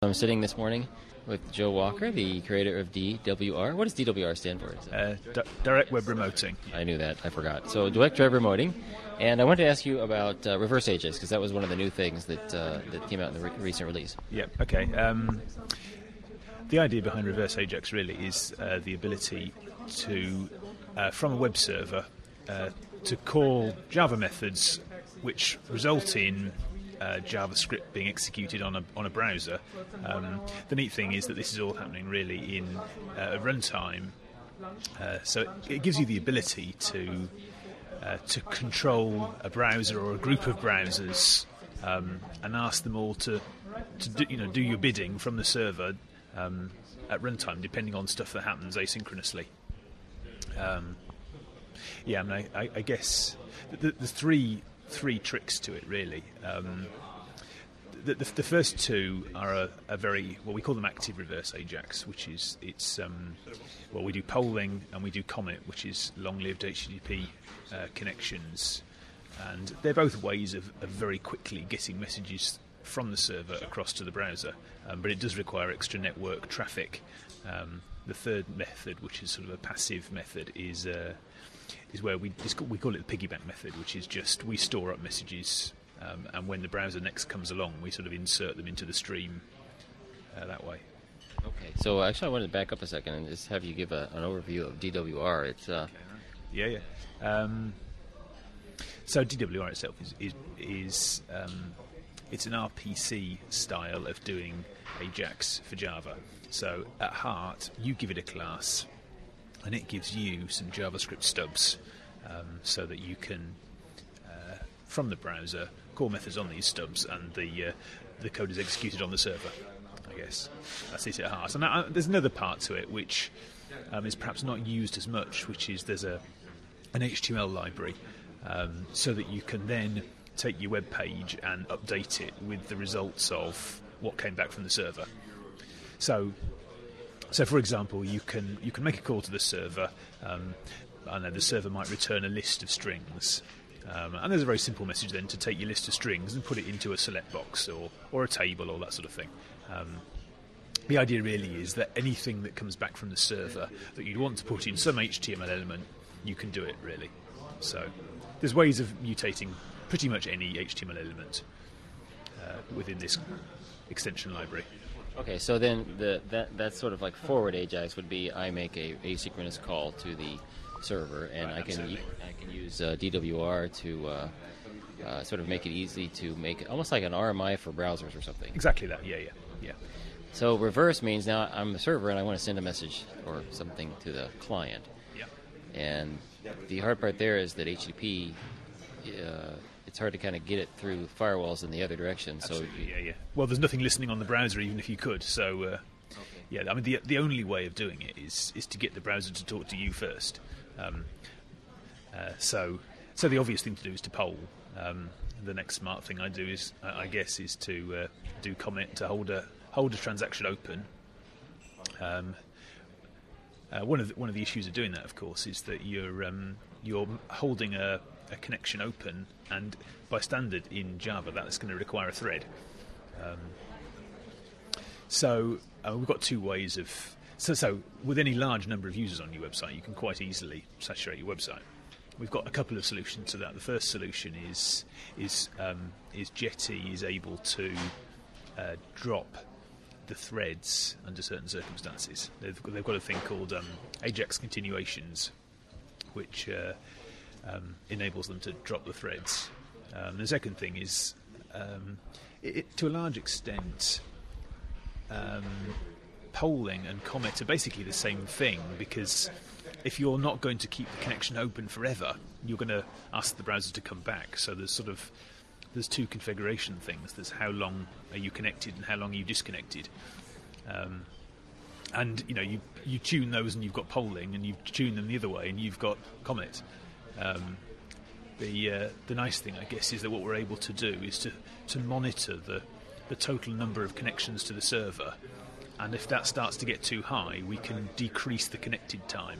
I'm sitting this morning with Joe Walker, the creator of DWR. What does DWR stand for? Direct Web Remoting. I knew that. I forgot. So Direct Web Remoting. And I wanted to ask you about Reverse Ajax, because that was one of the new things that came out in the recent release. Yeah, okay. The idea behind Reverse Ajax really is the ability to, from a web server, to call Java methods which result in JavaScript being executed on a browser. The neat thing is that this is all happening really in a runtime, so it gives you the ability to control a browser or a group of browsers and ask them all to do your bidding from the server at runtime, depending on stuff that happens asynchronously. I guess there's three tricks to it, really. The first two are a very, well, we call them active reverse Ajax, which is, we do polling and we do Comet, which is long-lived HTTP connections. And they're both ways of very quickly getting messages from the server across to the browser, but it does require extra network traffic. The third method, which is sort of a passive method, is where we call it the piggyback method, which is just we store up messages, and when the browser next comes along, we sort of insert them into the stream that way. Okay, so actually I wanted to back up a second and just have you give an overview of DWR. It's So DWR itself is it's an RPC style of doing Ajax for Java. So at heart, you give it a class, and it gives you some JavaScript stubs, so that you can, from the browser, call methods on these stubs, and the code is executed on the server. I guess that's it at heart. And there's another part to it which is perhaps not used as much, which is there's an HTML library, so that you can then take your web page and update it with the results of what came back from the server. So for example, you can make a call to the server. I know the server might return a list of strings, and there's a very simple message then to take your list of strings and put it into a select box or a table or that sort of thing. The idea really is that anything that comes back from the server that you'd want to put in some HTML element, you can do it really. So there's ways of mutating pretty much any HTML element within this extension library. Okay, so then that sort of like forward Ajax would be I make a asynchronous call to the server, and right, I can use DWR to sort of make it easy to make it almost like an RMI for browsers or something. Exactly that. Yeah. So reverse means now I'm the server and I want to send a message or something to the client. Yeah. And the hard part there is that HTTP. It's hard to kind of get it through firewalls in the other direction. Absolutely, yeah. Well, there's nothing listening on the browser, even if you could. So, yeah, I mean, the only way of doing it is to get the browser to talk to you first. So the obvious thing to do is to poll. The next smart thing I do is, I guess, is to do Comet to hold a transaction open. One of the issues of doing that, of course, is that you're holding a connection open, and by standard in Java that's going to require a thread. So we've got two ways of so with any large number of users on your website, you can quite easily saturate your website. We've got a couple of solutions to that. The first solution is Jetty is able to drop the threads under certain circumstances. They've got a thing called Ajax continuations, which enables them to drop the threads. The second thing is, to a large extent, polling and Comet are basically the same thing, because if you're not going to keep the connection open forever, you're going to ask the browser to come back. So there's two configuration things. There's how long are you connected and how long are you disconnected. And you tune those, and you've got polling, and you tune them the other way, and you've got Comet. The nice thing, I guess, is that what we're able to do is to monitor the total number of connections to the server, and if that starts to get too high, we can decrease the connected time.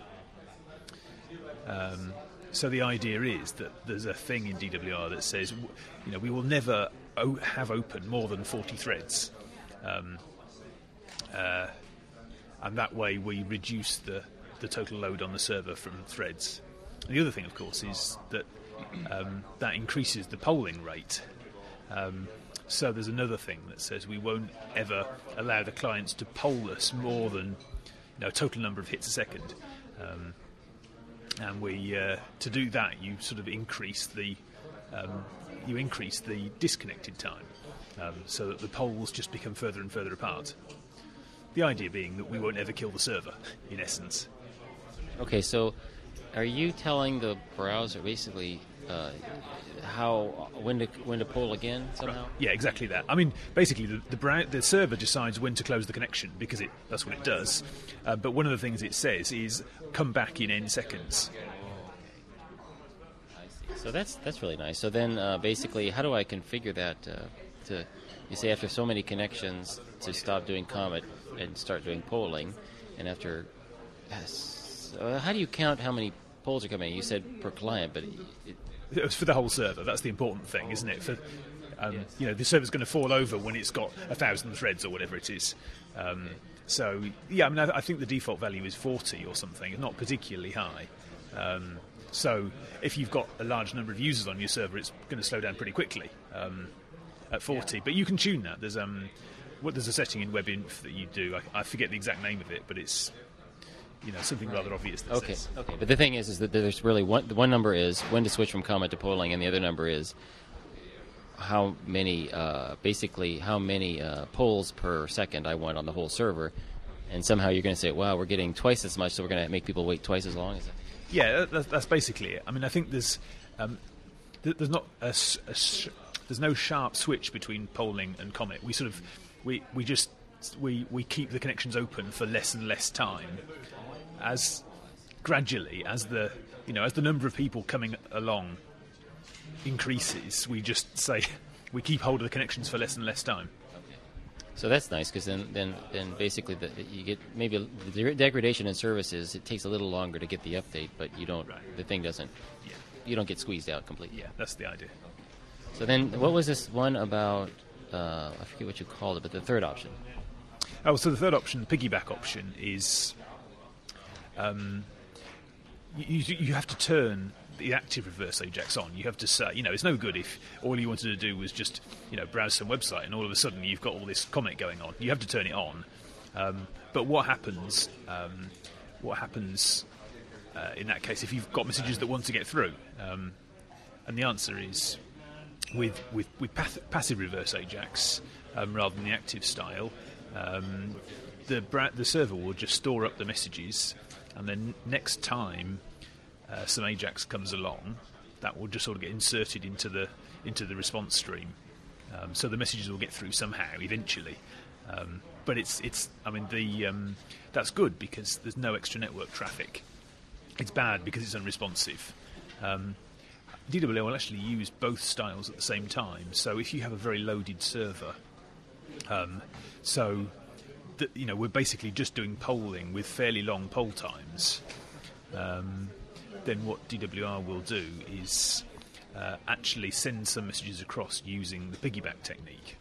So the idea is that there's a thing in DWR that says, we will never have open more than 40 threads. and that way we reduce the total load on the server from threads. And the other thing, of course, is that that increases the polling rate. So there's another thing that says we won't ever allow the clients to poll us more than a total number of hits a second. And we to do that, you sort of increase the disconnected time, so that the polls just become further and further apart. The idea being that we won't ever kill the server, in essence. Okay, so are you telling the browser basically when to poll again somehow? Right. Yeah, exactly that. I mean, basically, the server decides when to close the connection because that's what it does. But one of the things it says is come back in n seconds. I see. So that's really nice. So then, basically, how do I configure that to? You say after so many connections to stop doing Comet and start doing polling, and after. How do you count how many polls are coming in? You said per client, but it's for the whole server. That's the important thing, isn't it? For yes. The server's going to fall over when it's got 1,000 threads or whatever it is. So yeah, I mean, I think the default value is 40 or something. It's not particularly high. So if you've got a large number of users on your server, it's going to slow down pretty quickly at 40. But you can tune that. There's a setting in WebInf that you do. I forget the exact name of it, but it's something rather obvious. That okay. says. Okay. But the thing is that there's really one number is when to switch from Comet to polling, and the other number is how many polls per second I want on the whole server. And somehow you're going to say, wow, we're getting twice as much, so we're going to make people wait twice as long. Is that? Yeah, that's basically it. I mean, I think there's not there's no sharp switch between polling and Comet. We sort of we keep the connections open for less and less time. As gradually as the number of people coming along increases, we just say we keep hold of the connections for less and less time. Okay. So that's nice because then basically you get maybe the degradation in services. It takes a little longer to get the update, but you don't. Right. The thing doesn't. Yeah. You don't get squeezed out completely. Yeah, that's the idea. So then, what was this one about? I forget what you called it, but the third option. Oh, so the third option, the piggyback option, is. You have to turn the active reverse AJAX on. You have to say, it's no good if all you wanted to do was just, browse some website and all of a sudden you've got all this comment going on. You have to turn it on. But what happens in that case if you've got messages that want to get through? And the answer is with passive reverse AJAX rather than the active style, the server will just store up the messages. And then next time some AJAX comes along, that will just sort of get inserted into the response stream. So the messages will get through somehow eventually. But that's good because there's no extra network traffic. It's bad because it's unresponsive. DWR will actually use both styles at the same time. So if you have a very loaded server, we're basically just doing polling with fairly long poll times. Then what DWR will do is actually send some messages across using the piggyback technique.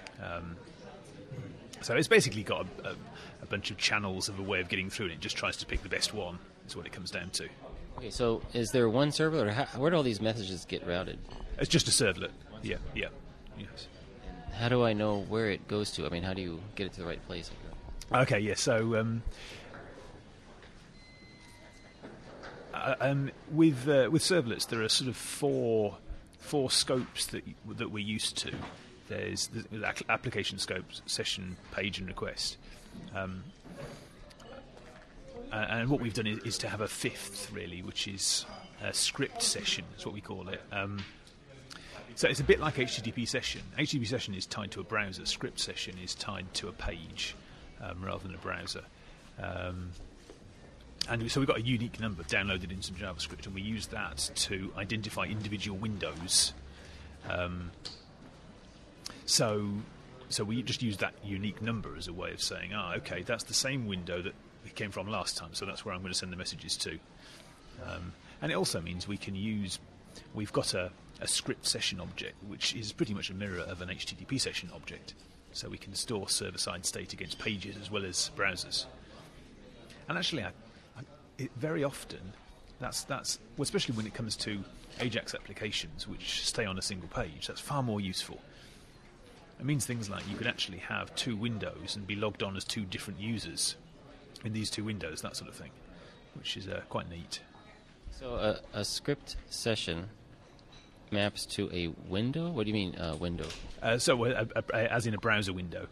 So it's basically got a bunch of channels of a way of getting through, and it just tries to pick the best one. Is what it comes down to. Okay, so is there one server, or where do all these messages get routed? It's just a servlet. Yeah. Yes. How do I know where it goes to? I mean, how do you get it to the right place? Okay, yeah. So with servlets, there are sort of four scopes that we're used to. There's the application scope, session, page, and request. And what we've done is to have a fifth, really, which is a script session. Is what we call it. So it's a bit like HTTP session. HTTP session is tied to a browser. Script session is tied to a page rather than a browser. And so we've got a unique number downloaded in some JavaScript, and we use that to identify individual windows. So we just use that unique number as a way of saying, okay, that's the same window that it came from last time, so that's where I'm going to send the messages to. And it also means we've got a script session object, which is pretty much a mirror of an HTTP session object. So we can store server-side state against pages as well as browsers. And actually, very often, that's well, especially when it comes to Ajax applications which stay on a single page, that's far more useful. It means things like you could actually have two windows and be logged on as two different users in these two windows, that sort of thing, which is quite neat. So a script session maps to a window? What do you mean, window? As in a browser window.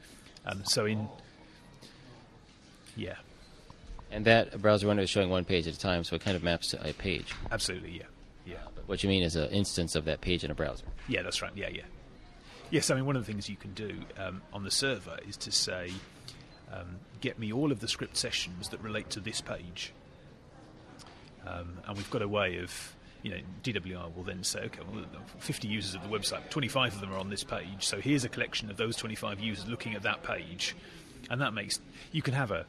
Yeah. And that browser window is showing one page at a time, so it kind of maps to a page. Absolutely, yeah. But what you mean is an instance of that page in a browser. Yeah, that's right. Yeah. Yes, I mean, one of the things you can do on the server is to say, get me all of the script sessions that relate to this page. And we've got a way of, DWR will then say, okay, well, 50 users of the website, 25 of them are on this page, so here's a collection of those 25 users looking at that page. And that makes, you can have a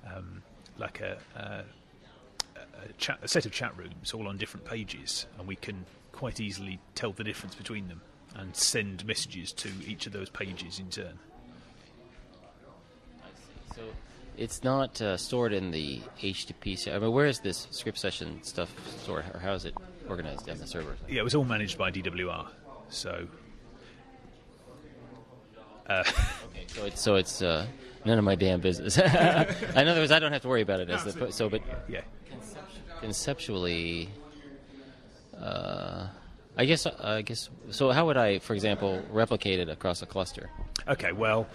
set of chat rooms all on different pages, and we can quite easily tell the difference between them and send messages to each of those pages in turn. I see. So it's not stored in the HTTP. I mean, where is this script session stuff stored, or how is it organized on the server? Yeah, it was all managed by DWR. So, okay, so it's none of my damn business. In other words, I don't have to worry about it but yeah. Conceptually, I guess. So, how would I, for example, replicate it across a cluster? Okay, well,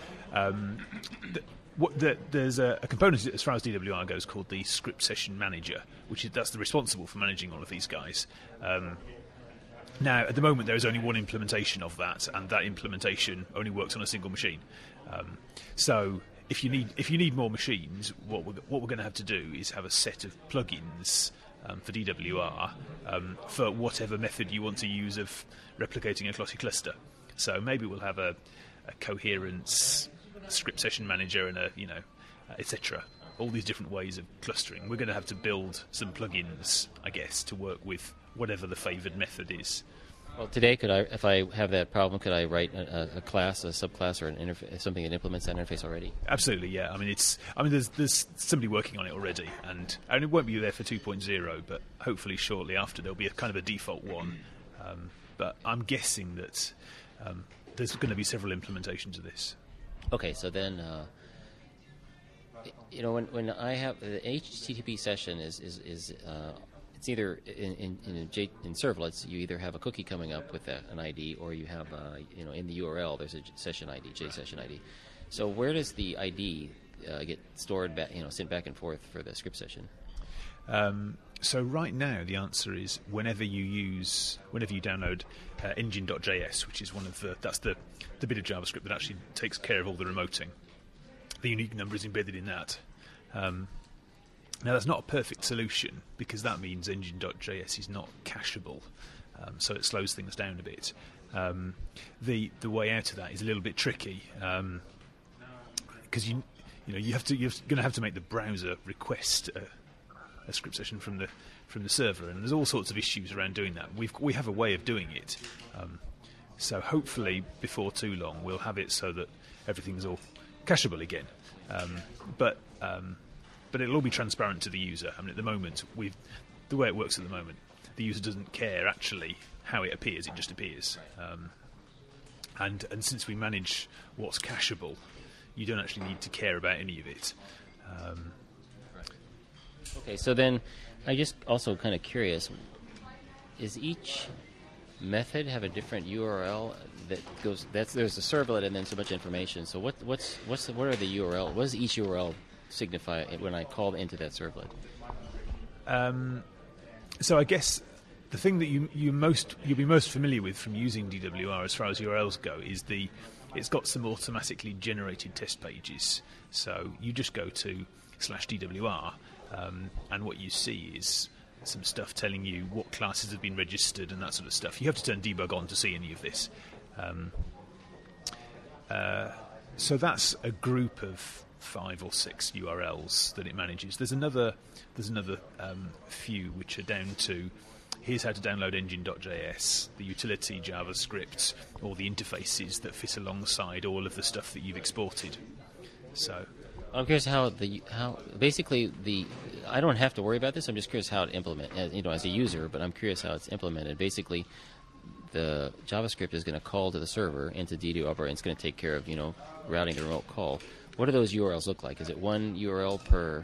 there's a component as far as DWR goes called the Script Session Manager, that's responsible for managing all of these guys. Now, at the moment, there is only one implementation of that, and that implementation only works on a single machine. So, if you need more machines, what we're going to have to do is have a set of plugins for DWR for whatever method you want to use of replicating a Clotty cluster. So maybe we'll have a coherence script session manager and etc. All these different ways of clustering. We're going to have to build some plugins, I guess, to work with whatever the favoured method is. Well, today, if I have that problem, could I write a class, a subclass, or an interface, something that implements that interface already? Absolutely, yeah. I mean, there's somebody working on it already, and it won't be there for 2.0, but hopefully shortly after there'll be a kind of a default one. But I'm guessing that there's going to be several implementations of this. Okay, so then, when I have the HTTP session is it's either in servlets you either have a cookie coming up with an ID, or you have in the URL there's a session ID, JSession ID. So where does the ID get stored back, sent back and forth for the script session? So right now the answer is whenever you download engine.js, which is that's the bit of JavaScript that actually takes care of all the remoting. The unique number is embedded in that. Now, that's not a perfect solution, because that means engine.js is not cacheable, so it slows things down a bit. The way out of that is a little bit tricky, because you're going to have to make the browser request a script session from the server, and there's all sorts of issues around doing that. We have a way of doing it, so hopefully before too long we'll have it so that everything's all cacheable again. But it'll all be transparent to the user. I mean, at the moment, the way it works at the moment, the user doesn't care actually how it appears; it just appears. And since we manage what's cacheable, you don't actually need to care about any of it. Okay, so then I just also kind of curious: is each method have a different URL that goes? There's a servlet and then so much information. So what are the URL? What does each URL signify when I call into that servlet? So I guess the thing that you'll be most familiar with from using DWR as far as URLs go is it's got some automatically generated test pages. So you just go to /DWR and what you see is some stuff telling you what classes have been registered and that sort of stuff. You have to turn debug on to see any of this. So that's a group of 5 or 6 URLs that it manages. There's another few which are down to here's how to download engine.js, the utility JavaScript, or the interfaces that fit alongside all of the stuff that you've exported. So I'm curious how basically I don't have to worry about this. I'm just curious how it implement, as a user, but I'm curious how it's implemented. Basically, the JavaScript is going to call to the server into DDoR, and it's going to take care of routing the remote call. What do those URLs look like? Is it one URL per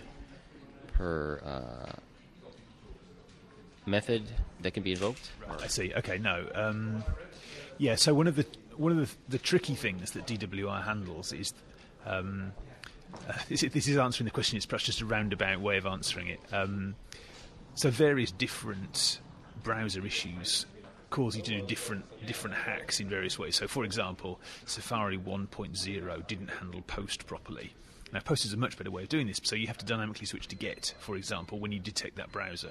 method that can be invoked? Right, I see. Okay, no. Yeah. So one of the tricky things that DWR handles is. This is answering the question. It's perhaps just a roundabout way of answering it. So various different browser issues cause you to do different hacks in various ways. So, for example, Safari 1.0 didn't handle post properly. Now, post is a much better way of doing this. So you have to dynamically switch to get, for example, when you detect that browser.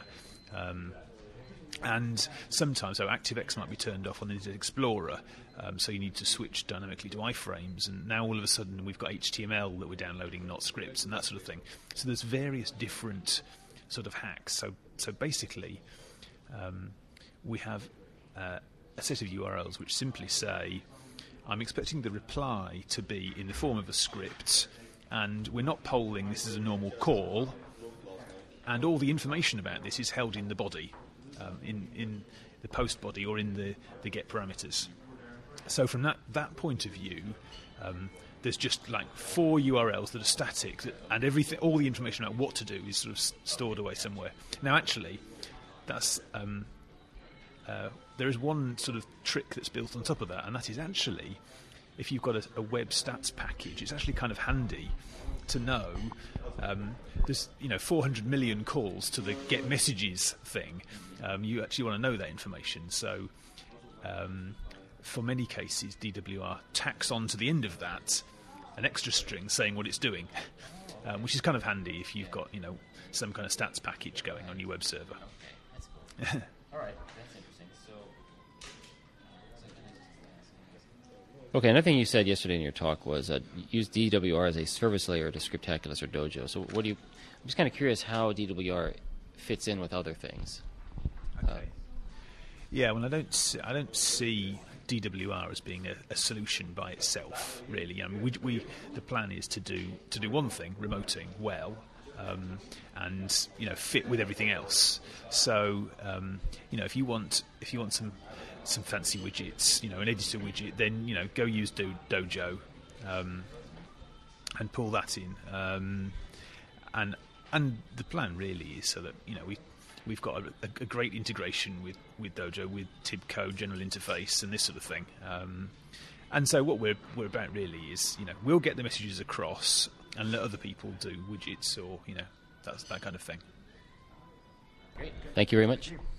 And sometimes, ActiveX might be turned off on the Internet Explorer, so you need to switch dynamically to iframes. And now all of a sudden we've got HTML that we're downloading, not scripts, and that sort of thing. So there's various different sort of hacks. So basically, we have a set of URLs which simply say, I'm expecting the reply to be in the form of a script, and we're not polling this is a normal call, and all the information about this is held in the body. In the post body or in the get parameters. So from that point of view, there's just like 4 URLs that are static, and everything, all the information about what to do is sort of stored away somewhere. Now, actually, that's there is one sort of trick that's built on top of that, and that is actually, if you've got a web stats package, it's actually kind of handy to know. There's 400 million calls to the get messages thing. You actually want to know that information. So for many cases, DWR tacks on to the end of that an extra string saying what it's doing, which is kind of handy if you've got some kind of stats package going on your web server. Okay, that's cool. All right, that's interesting. Okay, another thing you said yesterday in your talk was use DWR as a service layer to Scriptaculous or Dojo. So I'm just kind of curious how DWR fits in with other things. Okay. Yeah, well, I don't see DWR as being a solution by itself, really. I mean, the plan is to do one thing, remoting well, and fit with everything else. So if you want some fancy widgets, an editor widget, then go use Dojo and pull that in. And the plan really is so that we've got a great integration with Dojo, with Tibco, general interface, and this sort of thing. And so what we're about really is we'll get the messages across and let other people do widgets or that kind of thing. Great. Thank you very much.